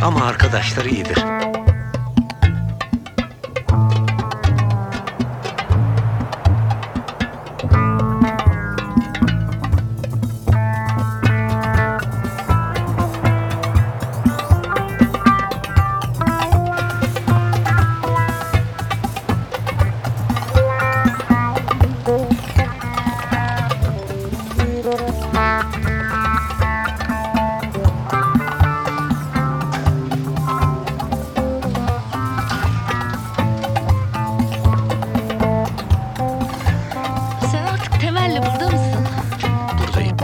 Ama arkadaşları iyidir. Temelli burada mısın? Buradayım.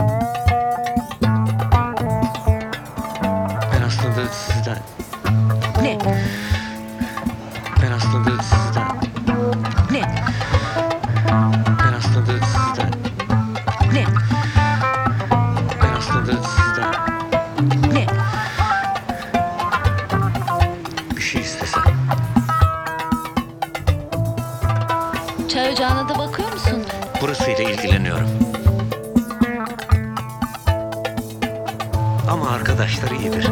Ben aslında sizden... Ne? Ben aslında sizden... Ne? Ben aslında sizden... Ne? Ben aslında sizden... Ne? Bir şey istesem. Çay ocağına da bakıyor musun? Burasıyla ilgileniyorum. Ama arkadaşları iyidir.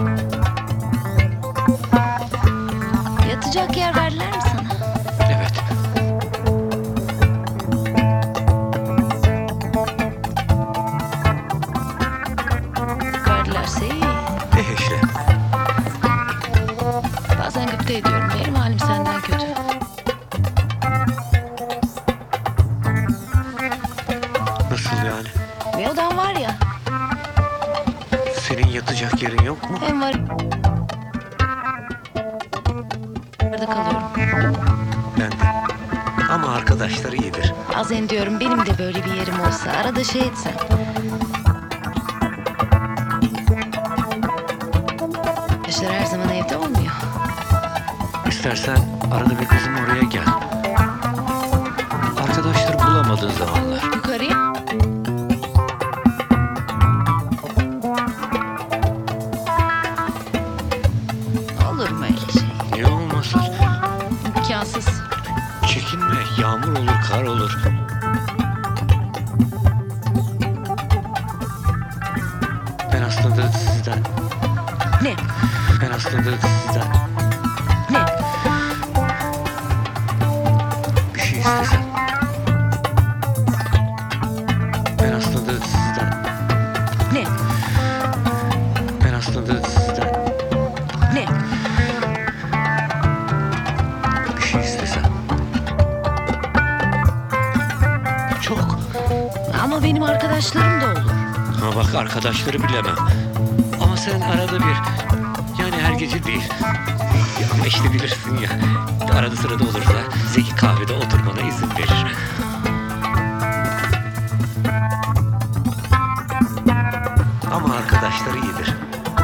Yatacak yer verdiler mi sana? Evet. Verdilerse iyi. İşte. Bazen gıpta ediyorum. Benim halim senden kötü. Nasıl yani? Bir odan var ya. Senin yatacak yerin yok mu? Hem var. Orada kalıyorum. Ben de. Ama arkadaşları iyidir. Bazen diyorum benim de böyle bir yerim olsa. Arada şey etsen. Arkadaşlar her zaman evde olmuyor. İstersen arada bir kızım oraya gel. Arkadaşları bulamadığın zamanlar. Yukarıya. Olur mu öyle şey? Niye olmasın? İmkansız. Çekinme. Yağmur olur, kar olur. Ben aslında sizden... Ne? Ben aslında sizden... Ne? Bir şey istesem. Ben aslında sizden... Ne? Ben aslında sizden... Ne? Bir şey istesem. Çok. Ama benim arkadaşlarım da olur. Ama bak arkadaşları bilemem. Ama sen arada bir... Yani her gece değil. Ya ama işte bilirsin ya. Arada sırada olursa Zeki kahvede oturmana izin verir. Ama arkadaşları iyidir.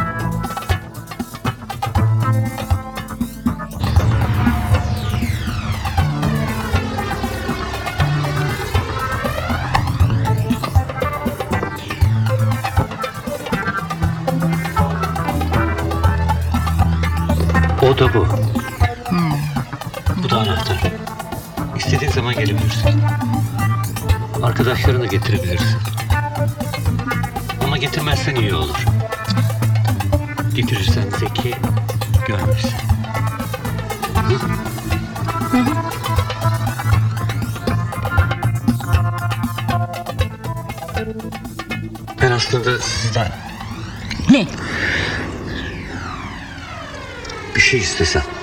O da bu. Bu da anahtar. İstediğin zaman gelebilirsin. Arkadaşlarını getirebilirsin. Ama getirmezsen iyi olur. Getirirsen Zeki görmesin. Ben aslında sizden... Ne? Bir şey istesem.